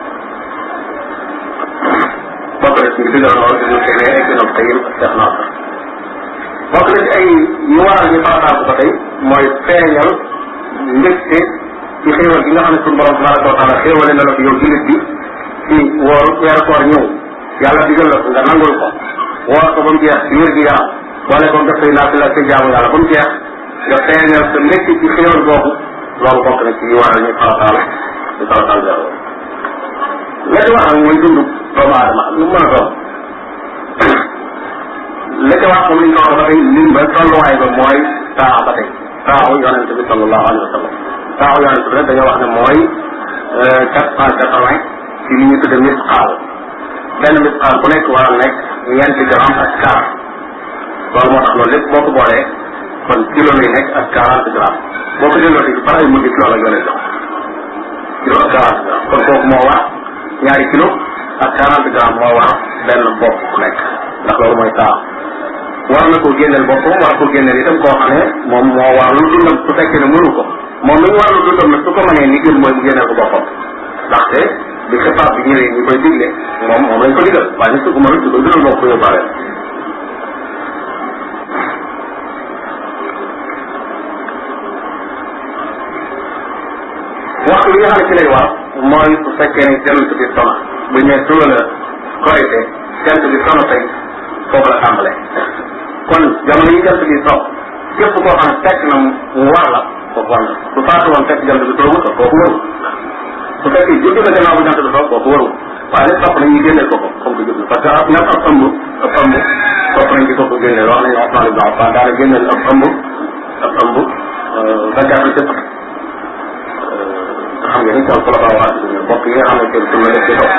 bokk na ci ñu digal lool dañu kenee ak dina tayil ak Cheikh Nasr bokk na ci ay yu waral ñu farataal ko ba tey mooy feeñal mbégte ci xéewal gi nga xam ne suñu borom tabaraka wa taala xéewale na la ko yow jullit bi ci woor weeru koor ñëw yàlla digal la ko nga nangul ko woor ko ba mu jeex ci wér gi yaram boole ko def say naafila say jaamu yàlla ba mu jeex nga feeñal sa mbégte ci xéewal googu loolu bokk na ci yu waral ñu farataal weeru la ci wax nag mooy dund doomu aadama lu mu mën a doon la ci wax moom li ñu ko wax ba tey lim ba tolluwaay ba mooy saa ba tey saawu yonente bi sallallahu alayhi wa sallam saawu yonente bi rek dañoo wax ne mooy 480 ci li ñu tudde misqaal benn misqaal bu nekk war a nekk ñeenti gramme ak quart loolu moo tax loolu lépp boo ko boolee kon kilo lay nekk ak 40 grammes boo ko delloo ci par ay mujj loolu la ñu leen jox kilo ak 40 grammes kon kooku moo wax ñaari kilo ak 40 grammes moo war benn bopp bu nekk ndax loolu mooy saa war na ko génneel boppam war ko génneel itam koo xam ne moom moo war lu dundam su fekkee ne mënu ko moom mi ñu war lu dundam nag su ko mënee ni gën mooy mu génneel ko boppam ndaxte bi xibaar bi ñëwee ñu koy digle moom lañ ko digal waaye ni su ko mënul di koy dundal bopp ko yóbbaale waxtu bi nga xam ne ci lay war mooy su fekkee ne jant bi sono bu ñu nee suba la korite jant bi sono tey foofu la tàmbale kon jamono yi jant bi so képp koo xam ne fekk na mu war la kooku war na su faatu woon fekk jant bi soobu ko kooku waru su fekkee judd na gannaaw bu jant bi so kooku waru waaye nag sopp nañ ñu génneel ko comme que judd parce que ab ñam ab ëmb sopp nañ ci ko génneel wax nañu Usmaan ibn Affaan daana génneel ab ëmb zakatul fitr xam nga ni kon ku la ko wax bokk yi nga xam ne kenn sunna def ci topp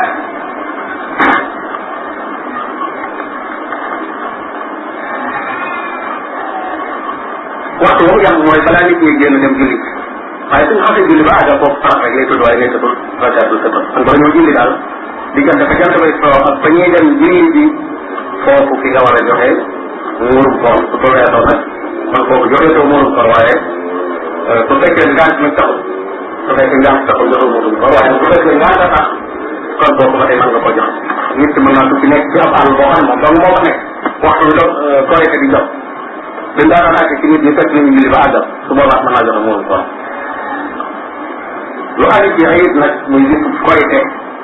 waxtu boobu yàgg mooy balaa nit ñi génn dem julli waaye suñu xasee julli ba àggal foofu farat rek lay tudd waaye nekkatul rakaatul fitr kon bala ñoo julli daal diggante fa jant bay soo ak fa ñuy dem julli ji foofu fi nga war a joxe muurum koor su ko weesoo nag man foofu joxe too muurum koor waaye su fekkee ngant nag taxul su fekkee ngant taxul joxe muurum koor waaye su fekkee ngant a tax kon boobu ba tey mën nga ko jox nit ki mën naa tukki nekk ci ab àll boo xam ne moom dong moo fa nekk waxtu bi doon korite di jot dañ daan àgg ci nit ñi fekk nañu julli ba àggal su boobaa mën naa joxe muurum koor lu aju ci ayib nag muy bisu korite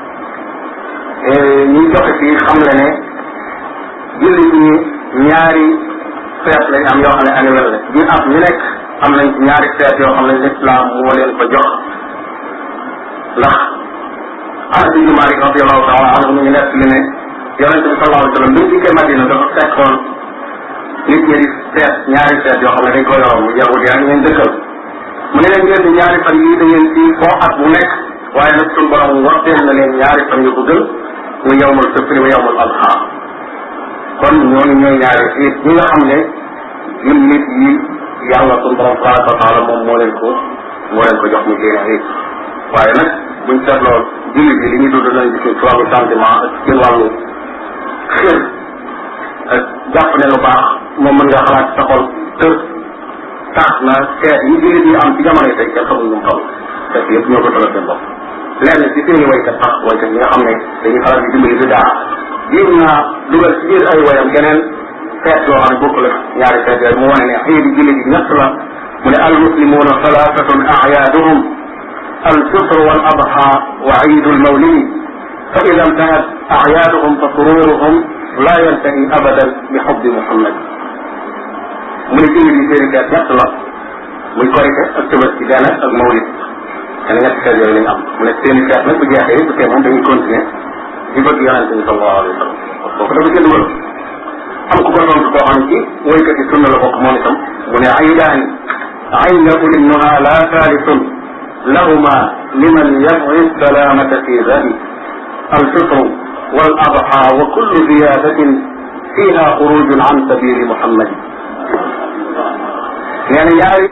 ñuy joxe fii xam le ne julli ñi ñaari feet lañ am yoo xam ne annuel la ñu at ñu nekk am nañ ci ñaari feet yoo xam ne l'islam moo leen ko jox ndax Anas ibn Malik radiyallahu taala anhu mu ngi nekk li ne yonente bi sallallahu alayhi wa sallam bi mu dikkee Madina dafa fekkoon nit ñi di feet ñaari feet yoo xam ne dañ ko yoroon mu yahud yaa ngi leen dëkkal mu ne leen ngeen di ñaari fan yii da ngeen ci foo at bu nekk waaye nag suñu borom waxteen na leen ñaari fan yu ko gën mu yawmul fitri wa yawmul adha kon ñooñu ñooy ñaari xiit ñi nga xam ne jullit yi yàlla suñu borom tabaraka wa taala moom moo leen ko jox mu génne xiit waaye nag buñ seetloo jullit yi li ñuy dund nañ gis ci wàllu sentiment ak ci wàllu xër ak jàpp ne lu baax moom mën nga xalaat sa xol tër tax na seet yi jullit yi am ci jamono yi tey kenn xamul ñu mu toll fekk yëpp ñoo ko tolal seen bopp lenn ci seeni waykat sax waykat yi nga xam ne dañuy faral di dimbali bi daa jéem naa dugal ci biir ay wayam keneen feet yoo xam ne bokkul ak ñaari feet yooyu mu wane ne xiidi jullit yi ñett la mu ne al muslimuuna salaasatun a'yaaduhum al fitr wal adha wa iidu al mawlidi fa ida intahat a'yaaduhum fa sururuhum la yantahi abadan bi hubbi muhammad mu ne jullit yi seeni feet ñett la muy korite ak tabaski gane ak mawlid xëy na ñetti feet yooyu lañ am mu ne seeni feet nag bu jeexee bu tee moom dañuy continuer di bëgg yonente bi sallallahu alayhi wa sallam kooku dafa jël wala am ku ko tontu koo xam ci woykat yi sunna la bokk moom itam mu ne aydaani ayna ulinnuha la thalitun lahuma liman yabghi salamata fi dhati alfitru wal adha wa kullu ziyadatin fiha xurujun an sabili muhammad nee na ñaari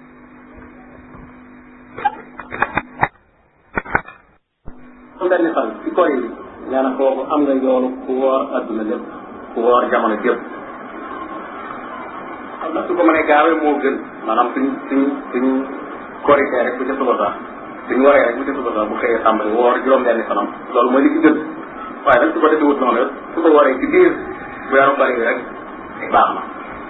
benn fan ci koor yi nee na kooku am nga yoonu ku woor adduna lépp ku woor jamono jëpp xam na su ko mënee gaawee moo gën maanaam suñ korité rek bu ca suba sax suñ waree rek bu ca suba sax bu xëyee tàmbali woor juróom-benni fanam loolu mooy li ci gën waaye nag su ko defee wut noonu su ko waree ci biir weeru bari bi rek baax na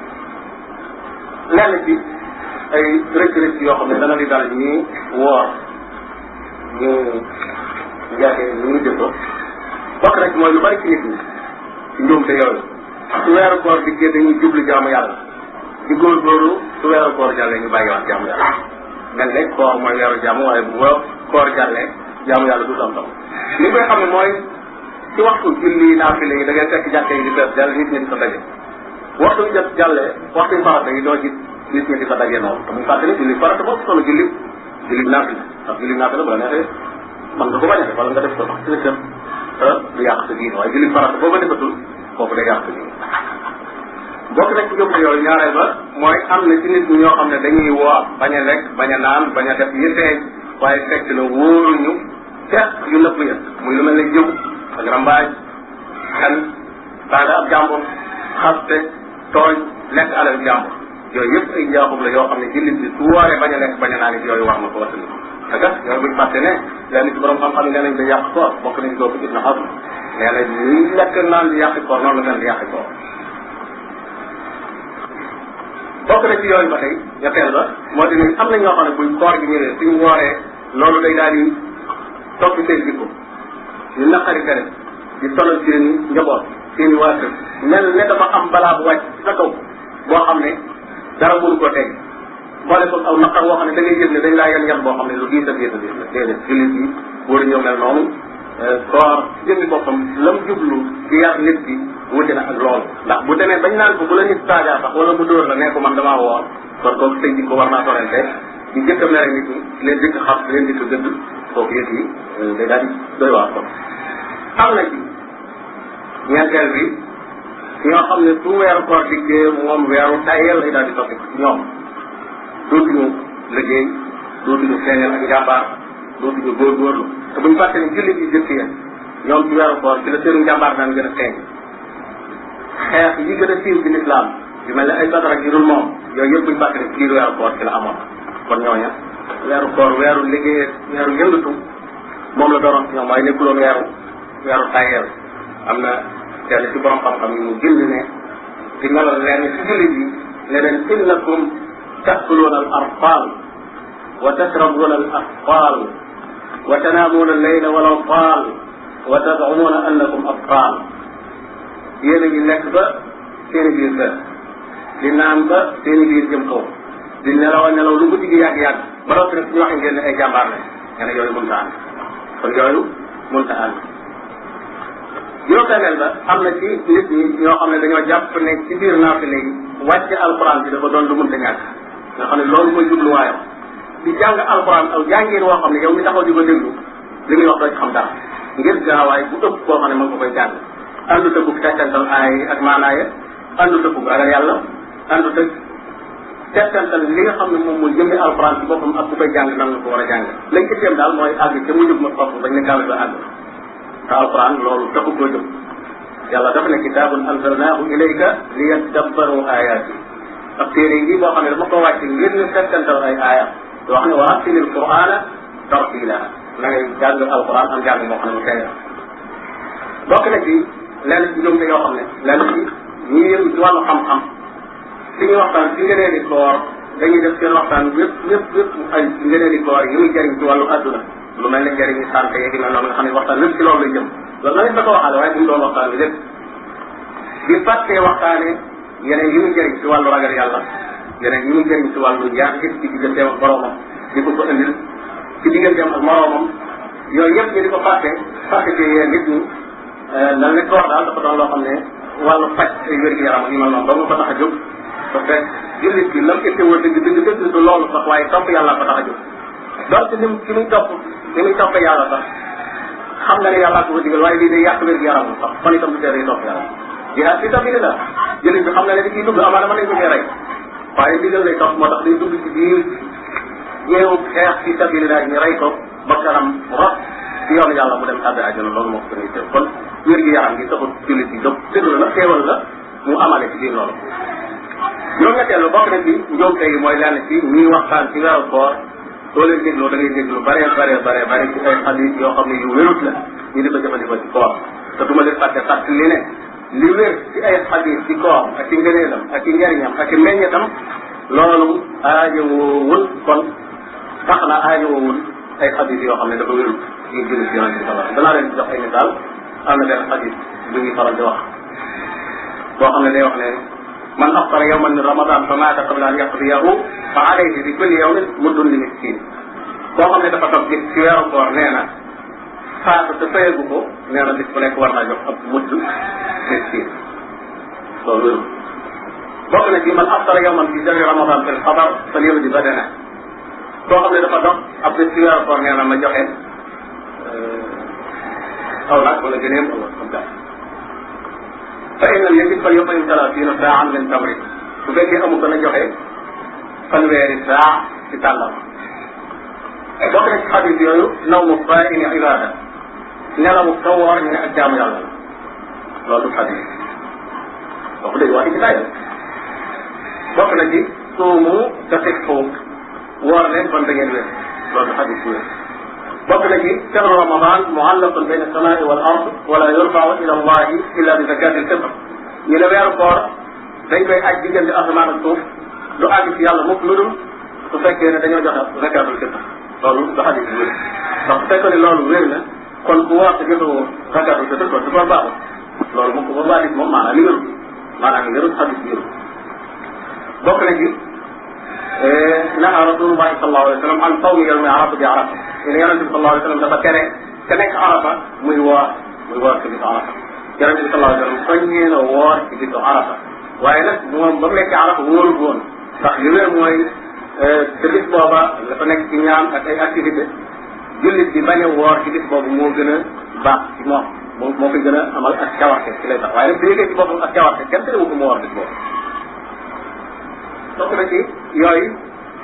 lenn ci ay rëcc-rëcc yoo xam ne dana di dal ñii woor ñu jaakee ñu ngi jëndoo bokk na ci mooy lu bari ci nit ñi ci njuumte yooyu su weeru koor dikkee dañuy jublu jaamu yàlla di góorgóorlu su weeru koor jàllee ñu bàyyiwaat jaamu yàlla mel ne koor mooy weeru jaamu waaye bu koor jàllee jaamu yàlla du tam tam li koy xam ne mooy ci waxtu julli naafile yi da ngay fekk jàkkee yi di fees jàll nit ñi di ko daje waxtu bi jot jàllee waxtu farata yi doo gis nit ñi di ko daje noonu te muy fàttali julli farata boobu solo julli naafile ndax julli naafile bu la neexee man nga ko bañ a def wala nga def ko sax ci la dem du yàq sa diine waaye julli farata boo ko defatul kooku day yàq sa diine bokk na ci jóg yooyu ñaareel ba mooy am na ci nit ñi ñoo xam ne dañuy woor bañ a lekk bañ a naan bañ a def yi feeñ waaye fekk na wóoruñu fekk yu nëpp ya muy lu mel ne jëw ak rambaaj xel saaga ab jàmbur xaste tooñ lekk alal jàmbur yooyu yëpp ay njaaxum la yoo xam ne jullit bi su wooree bañ a lekk bañ a naan it yooyu wax na ko wasali te kat yooyu buñ fàtte ne lenn ci borom xam-xam yi nee nañ da yàq koor bokk nañ kooku Ibn Hazm nee na ñuy lekk naan di yàqi koor noonu la mel di yàqi koor bokk na ci yooyu ba tey ñetteel ba moo di ni am na ñoo xam ne buñ koor gi ñëwee suñ wooree loolu day daal di toppi seen jikko ñu naqari tere di sonal seen i njaboot seen i waa kër mel ne dafa am balaa bu wàcc ci sa kaw boo xam ne dara mënu ko teg boole ko aw naqar boo xam ne da ngay yëg ne dañ laa yan yan boo xam ne lu diis a diis a diis la déedéet jullit yi war a ñëw mel noonu koor jëmmi boppam lam jublu ci yar nit bi wuti na ak loolu ndax bu demee bañ naan ko bu la nit saaga sax wala mu dóor la ne ko man damaa woor kon kooku sëy ji ko war naa sorente di jëkk a mere nit ñi leen dëkk xam leen dëkk gëdd kooku yëg yi day daal di doy waar ko am na ci ñeenteel bi ñoo xam ne su weeru koor dikkee moom weeru tayel lay daal di soppi ci ñoom dootuñu liggéey dootuñu feeñal ak njàmbaar dootuñu góorgóorlu te buñu fàtte ne jullit yi jëkk ya ñoom ci weeru koor ci la seenu njàmbaar daan gën a feeñ xeex yi gën a siiw ci lislaam yu mel ne ay Badar ak yu dul moom yooyu yëpp buñu fàtte ne biir weeru koor ci la amoon kon ñooña weeru koor weeru liggéey weeru yëngatu moom la dooroon ci ñoom waaye nekkuloon weeru tayeel am na kenn ci borom xam-xam yi mu bind ne di melal leen ci jullit yi ne leen innakum taakuluuna al arqaal wa tashrabuuna al asqaal wa tanaamuuna al-layla wal awtaal wa tazumuuna annakum abqaal yéen a ngi lekk ba seen i biir fees di naan ba seen i biir jëm kaw di nelaw a nelaw lu guddi gi yàgg-yàgg ba noppi nag suñu waxee ngeen ne ay jàmbaar lañ nga ne yooyu mënta ànd kon yooyu mënta ànd juróom-benneel ba am na ci nit ñi ñoo xam ne dañoo jàpp ne ci biir naafile yi wàcce alxuraan bi dafa doon lu mënta ñàkk nga xam ne loolu mooy jubluwaayam di jàng alxuraan aw jàngeen woo xam ne yow mi taxaw di ko déglu li muy wax doo ci xam dara ngir gaawaay bu ëpp koo xam ne mën nga koy jàng àndu tëggub tettantal aay ak maanaaya àndu tëggub ragal yàlla àndu tëgg tettantal li nga xam ne moom mooy jëmmi alxuraan ci boppam ak ku koy jàng nan la ko war a jàng lañ itteem daal mooy àgg ca mu jóg ma topp bañ ne kawe ba àgg te alquran loolu taxu koo jóg yàlla dafa ne kitaabun anzalnaahu ilayka li yadabbaru ayaati ab téere yi boo xam ne dama ko wàcc ngir ñu settantal ay aaya yoo xam ne wa rattilil qur'aana tartiila na ngay jàng alquran am jàng moo xam ne mu tey bokk na ci lenn ci jumte yoo xam ne lenn ci ñi yëngu ci wàllu xam-xam si ñu waxtaan ci ngëneeli koor dañuy def seen waxtaan yëpp ay ngëneeli koor yi muy jëriñ ci wàllu adduna lu mel ne njëriñu santé yeegi mel noonu nga xam ne waxtaan lépp ci loolu lay jëm loolu na ngeen da ko waxaale waaye bu mu doon waxtaan bi lépp di fàttee waxtaane yeneen yi muy jëriñ ci wàllu ragal yàlla yeneen yi muy jëriñ ci wàllu jaar gis ci digganteem ak boromam di ko indil ci digganteem ak moroomam yooyu yëpp ñu di ko fàtte ci nit ñi lan lañ ko wax daal dafa doon loo xam ne wàllu faj ay wér-gu-yaram yi mel noonu ba mu ko tax a jóg parce que jullit bi lam ittewoo dëgg du loolu sax waaye topp yàlla ko tax a jóg donc ki muy topp yàlla sax xam nga ne yàllaa ko digal waaye lii day yàq wér gu yaram sax kon itam du tee day topp yàlla jihaad fi sabilillah jëliñ bi xam nga ne da ciy dugg amaana mën nañ ko cee rey waaye digal lay topp moo tax day dugg ci biir ñeewu xeex fi sabilillah ñu rey ko ba kanam rot ci yoonu yàlla mu dem tàbbi àjjana loolu moo ko gën a kon wér gu yaram gi taxul jullit yi jóg dëgg la xéewal la mu amale ci biir loolu juróom-ñetteelu bokk na ci njuumte yi mooy lenn ci ñuy waxtaan ci weeru koor soo leen dégloo da ngay déglu bare ci ay xadis yoo xam ne yu wérut la ñu di ko jëfandikoo ci koor te du ma leen fàtte sax li ne li wér ci ay xadis ci koor ak ci ngëneelam ak ci njariñam ak ci meññetam loolu aajowoowul kon tax na aajowoowul ay xadis yoo xam ne dafa wérut ñu julli ci yonente bi sallallahu danaa leen jox ay misaal am na benn xadis bu ñuy faral di wax boo xam ne day wax ne man aftara yawman min ramadan fa maata qabla an yaqdiyahu fa alayhi bi kulli yawmin muddun li miskin boo xam ne dafa toog gis ci weeru koor nee na faatu te fayagu ko nee na bis bu nekk war naa jox ab mudd miskin loolu wéru bokk na ci man aftara yawman fi shahri ramadan fil xadar fal yawdi badana boo xam ne dafa dox ab bis ci weeru koor nee na ma joxe aw nag wala gëneem wala am daal fa in lam yajid fal yut'im 30 saa'an min tamrin bu fekkee amu ko na joxe fanweeri saa ci tàllam bokk na ci xadis yooyu nawmu saa'imi ibaada nelawu ka woor ñu ne ak jaamu yàlla la loolu du xadis bokk léegi wax ci laay bokk na ci suumu tasihhu woor leen kon da ngeen wér loolu du xadis bu wér bokk na ci shahru ramadan muallaqun bayna as-samaa'i wal ard wala yurfa'u ila allahi illa bi zakati al-fitr ñu ne weeru koor dañ koy aj diggante asamaan ak suuf lu àgg ci yàlla mukk lu dul su fekkee ne dañoo joxe zakatul fitr loolu du xadis bu wér ndax su fekkee ne loolu wér na kon ku woor te jotoo zakatul fitr kon du ko baaxul loolu moom ko ba xadis moom maanaam li wérul maanaam li wérul xadis wérul bokk na ci naha rasulullahi sallallahu alayhi wa sallam an sawmi yawmi arafa bi arafa ñu ne yonente bi sallallahu alayhi wa sallam dafa tere te nekk arafa muy woor ci bisu arafa yonente bi sallallahu alayhi wa sallam soññee na woor ci bisu arafa waaye nag moom ba mu nekkee arafa wóorul woon ndax li wér mooy te bis booba dafa nekk ci ñaan ak ay activité jullit bi bañ a woor ci bis boobu moo gën a baax ci moom moo koy gën a amal ak cawarte ci lay tax waaye nag bu yëgee ci boppam ak cawarte kenn terewu ko mu woor bis boobu bokk na ci yooyu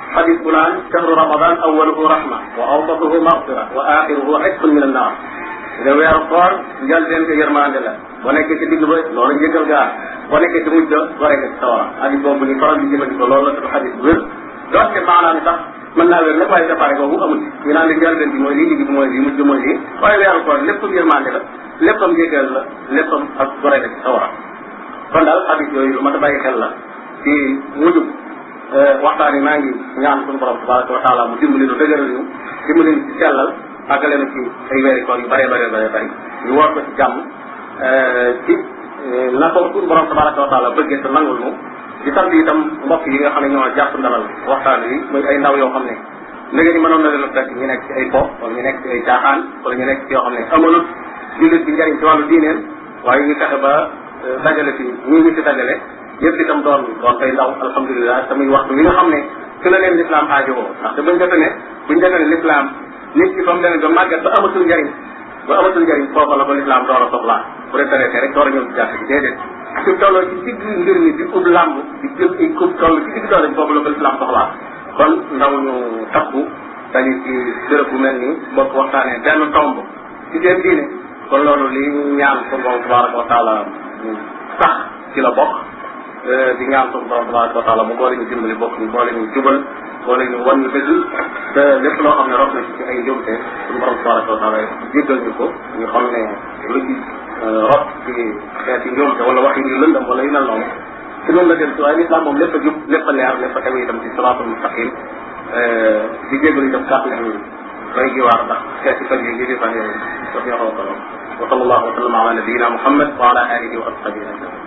xadis bu naan shahru ramadan awaluhu rahma wa awsatuhu maghfira wa axiruhu itqun min annar nga weeru koor njëlbeen ko yërmande la boo nekkee ci digg ba loolu njëgal gaar boo nekkee ci mujj waree nga ci sawara xadis boobu ñu faral di jëfandikoo loolu la tudd xadis bu wér doonte maanaam sax mën naa wér nag waaye séparé boobu amul ñu naan li njëlbeen bi mooy lii digg bi mooy lii mujj mooy lii waaye weeru koor léppam yërmande la léppam njëgal la léppam ak waree nga ci sawara kon daal xadis yooyu lu mat a bàyyi xel la ci mujjub waxtaan yi maa ngi ñaan suñu borom tabaraka wa taala mu dimbali nu dëgëral ñu dimbali ñu ci sellal àggale na ci ay weeri koor yu bëree ñu woor ko ci jàmm ci na ko suñu borom tabaraka wa taala bëggee te nangul nu di sant itam mbokk yi nga xam ne ñoo jàpp ndalal waxtaan wi muy ay ndaw yoo xam ne léegi ni mënoon na leen a fekk ñu nekk ci ay po wala ñu nekk ci ay caaxaan wala ñu nekk ci yoo xam ne amalut jullit bi njariñ ci wàllu diineen waaye ñu fexe ba dajale fi ñii ñu fi dajale yëpp itam doon ay ndaw alhamdulilah te muy waxtu wi nga xam ne fi la leen l'islam aajowoo ndaxte buñ defe ne l'islam nit ki fa mu demee ba màggat ba amatul njariñ foofa la ko l'islam door a soxlaa bu retraité rek door a ñëw ci jàkk bi déedéet su tolloo ci digg mbir mi di ub làmb di jël ay coupe toll ci digg doole foofu la ko l'islam soxlaa kon ndaw ñu takku dañu ci béréb bu mel nii bokk waxtaanee benn tomb ci seen diine kon loolu li ñaan suñu borom tabaraka wa taala sax ci la bokk di ñaan suñu borom tabaraka wa taala mu boole ñu dimbali bokk ñu boole ñu jubal boole ñu wan ñu dëgg te lépp loo xam ne rot na ci ay njuumte suñu borom tabaraka wa taala jéggal ñu ko ñu xam ne lu ci rot ci xeeti njuumte wala wax yi lëndam wala yu mel noonu ci noonu la dem si waaye l'islam moom lépp a jub lépp a leer lépp a tegu itam ci siraatul mustaqim di jéggalu itam kàttu ñu bay giwaar ndax xeeti fan yi ngi di fan yooyu daf ñoo xaw a wa sallallahu wa sallam ala nabiyina muhammad wa ala alihi wa ashabihi